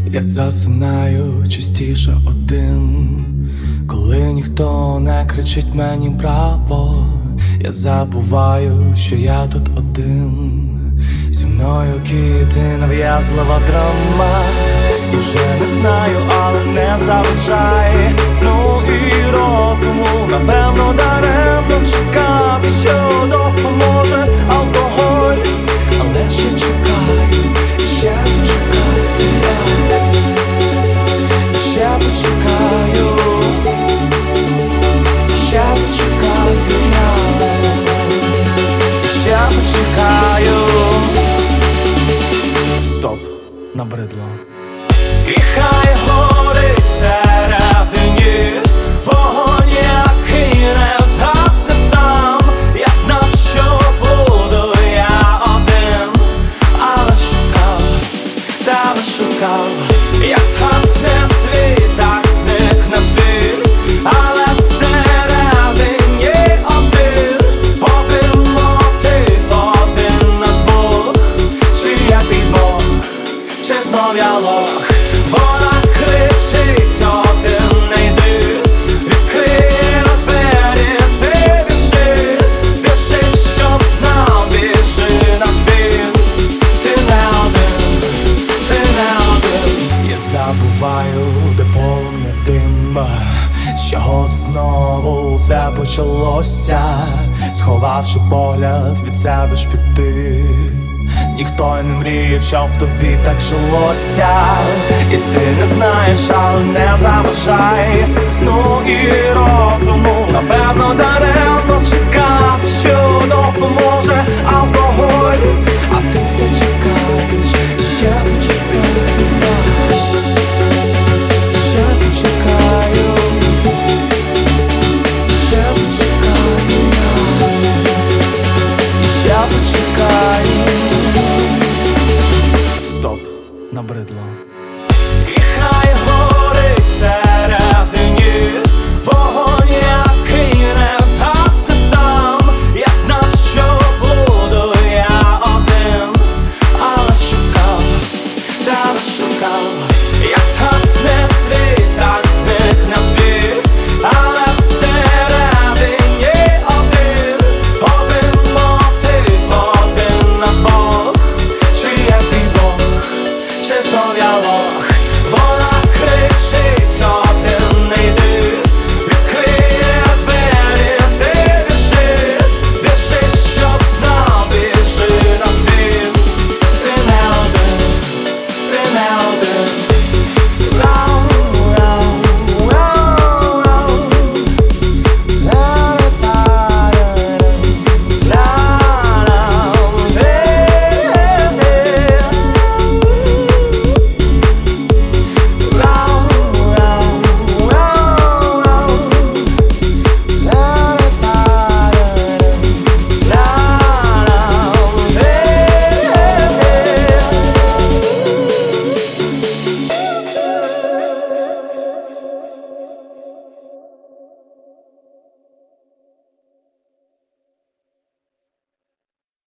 Я засинаю частіше один, коли ніхто не кричить мені браво. Я забуваю, що я тут один. Зі мною кіти, нав'язлива драма. І вже не знаю, але не заважай сну і розуму. Напевно, даремно чекати, що допоможе алкоголь. Але ще чекаю, ще почекаю, ще почекаю, ще почекаю, ще почекаю. Стоп, набридло. І хай горить всередині вогонь, який не згасне сам. Я знав, що буду я один, але шукав, тебе шукав. Як згасне світ, так зникне звір, але всередині один. Один мотив, один на двох. Чи я підвох, чи знов я лох? Вона кричить, один не йди. Відкрий двері, ти біжи. Біжи, щоб знав, біжи на дзвін. Ти не один, ти не один. Я забуваю, де полум'я дим, з чого знову все почалося. Сховавши погляд, від себе ж піти. Ніхто й не мріяв, щоб тобі так жилося. І ти не знаєш, але не заважай сну і розуму. Напевно, даремно чекати, що допоможе алкоголь. А ти все чекаєш, ще почекаю, ще почекаю, ще почекаю, і ще почекаю. Стоп, набридло. І хай горить всередині вогонь, який не згасне сам. Я знав, що буду я один, але шукав, тебе шукав. Я